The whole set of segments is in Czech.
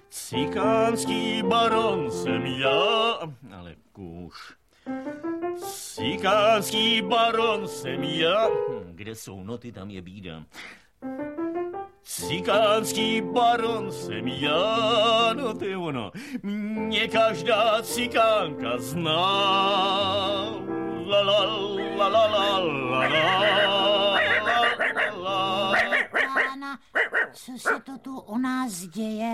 Cikánský baron jsem já, ale kůž. Cikánský baron jsem já. Kde jsou noty, tam je bída. Cikánský baron jsem já, no to je ono. Mě každá cikánka zná. La la la la la la la. Pána, co se to tu u nás děje?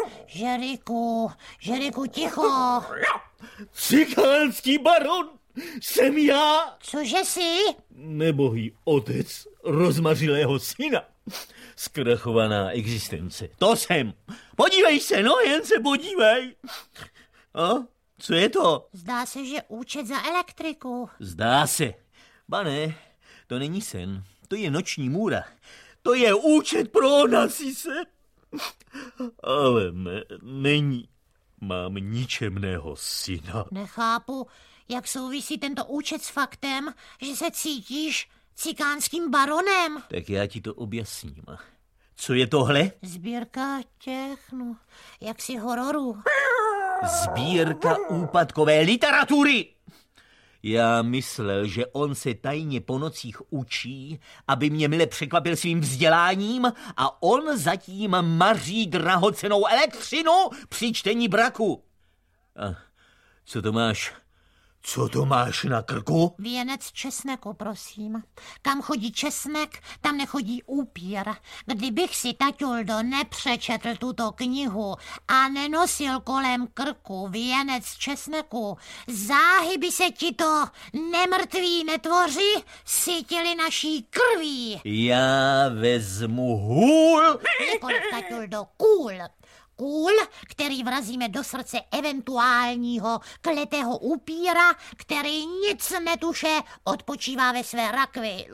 Žeriku, ticho. Cikánský baron jsem já. Cože jsi? Nebohý otec rozmařilého syna. Zkrachovaná existence. To jsem. Podívej se, no, jen se podívej. A? Co je to? Zdá se, že účet za elektriku. Zdá se. Ba ne, to není sen. To je noční můra. To je účet pro Onasise. Ale není. Mám ničemného syna. Nechápu, jak souvisí tento účet s faktem, že se cítíš cikánským baronem. Tak já ti to objasním. Co je tohle? Sbírka těch, jaksi hororů. Sbírka úpadkové literatury. Já myslel, že on se tajně po nocích učí, aby mě mile překvapil svým vzděláním a on zatím maří drahocennou elektřinu při čtení braku. A co to máš? Co to máš na krku? Věnec česneku, prosím. Kam chodí česnek, tam nechodí upír. Kdybych si, taťuldo, nepřečetl tuto knihu a nenosil kolem krku věnec česneku, záhy by se ti to nemrtví netvoři sytili naší krví. Já vezmu hůl. Nikoliv, taťuldo, kůl. Kůl, který vrazíme do srdce eventuálního kletého upíra, který nic netuše, odpočívá ve své rakvi.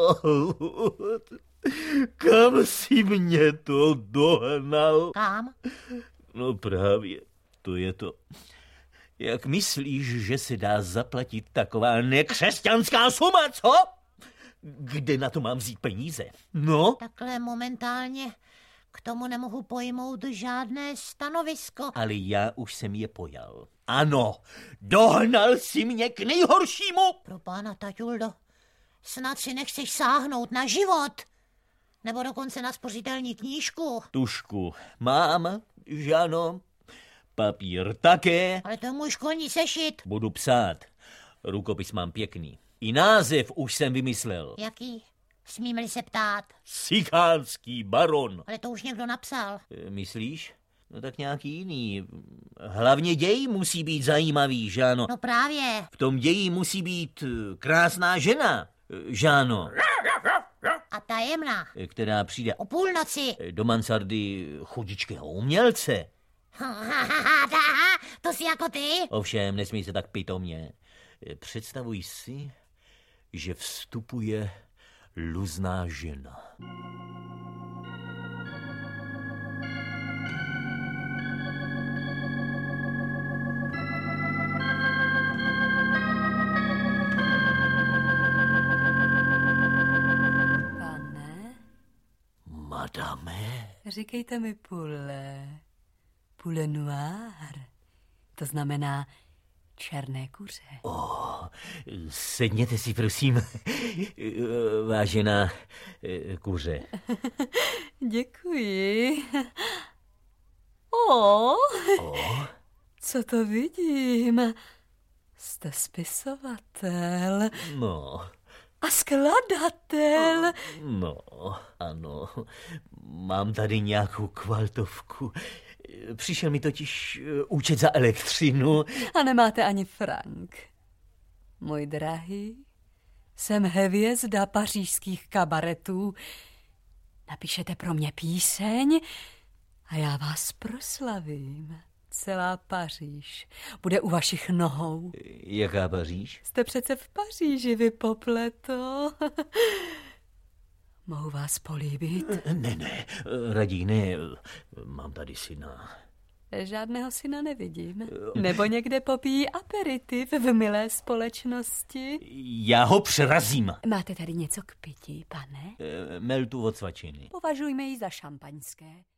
Kam jsi mě to dohnal? Kam? No právě, to je to. Jak myslíš, že se dá zaplatit taková nekřesťanská suma, co? Kde na to mám vzít peníze? No? Takhle momentálně k tomu nemohu pojmout žádné stanovisko. Ale já už jsem je pojal. Ano, dohnal si mě k nejhoršímu. Pro pána, taťuldo, snad si nechceš sáhnout na život. Nebo dokonce na spořitelní knížku. Tužku mám, Žano. Papír také. Ale to je můj školní sešit. Budu psát. Rukopis mám pěkný. I název už jsem vymyslel. Jaký? Smím-li se ptát? Cikánský baron. Ale to už někdo napsal. Myslíš? No tak nějaký jiný. Hlavně děj musí být zajímavý, Žáno. No právě. V tom ději musí být krásná žena, Žáno. A tajemná. Která přijde O půlnoci. do mansardy chudičkého umělce. To jsi jako ty? Ovšem, nesmí se tak pitomně. Představuj si, že vstupuje luzná žena. Pane? Madame? Říkejte mi poulet noir. To znamená černé kuře. Sedněte si, prosím, vážená kuře. Děkuji. Co to vidím? Jste spisovatel. No, A skladatel. no, ano, mám tady nějakou kvaltovku. Přišel mi totiž účet za elektřinu. A nemáte ani frank. Můj drahý, jsem hvězda pařížských kabaretů. Napíšete pro mě píseň a já vás proslavím. Celá Paříž bude u vašich nohou. Jaká Paříž? Jste přece v Paříži, vy popleto. Mohu vás políbit? Ne, raději ne, mám tady syna. Žádného syna nevidím. Nebo někde popíjí aperitiv v milé společnosti. Já ho přerazím. Máte tady něco k pití, pane? Meltu od svačiny. Považujme ji za šampaňské.